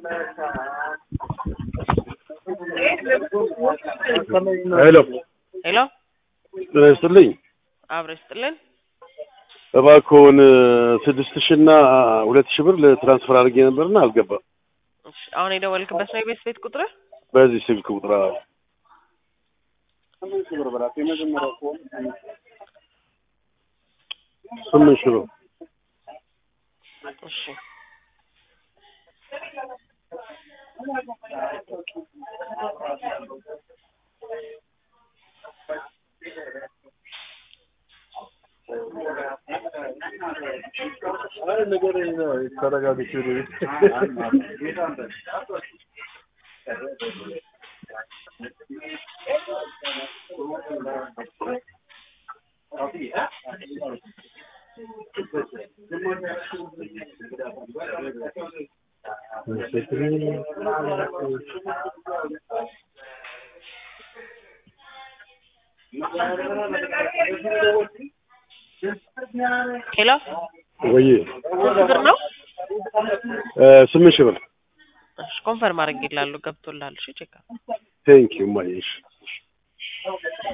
ሄሎ ሄሎ ስለዚህ አብረስጥልን እባክዎን 6000 እና 2000 ብር ለትራንስፈር አድርጌ ነበርና አልገባም። እሺ አሁን የደወልክበት ነው የቤት ቤት ቁጥር? በዚህ ስልክ ቁጥር አዎ። ስምንት ሺህ ብር። እሺ ነገር ነው ተረጋግቼ ነው ሄሎ ወይ ብር ነው 8000 ብር። እሺ ኮንፈርም አድርጌላለሁ ገብቶላል። እሺ ቼክ ቴንክ ዩ ማይሽ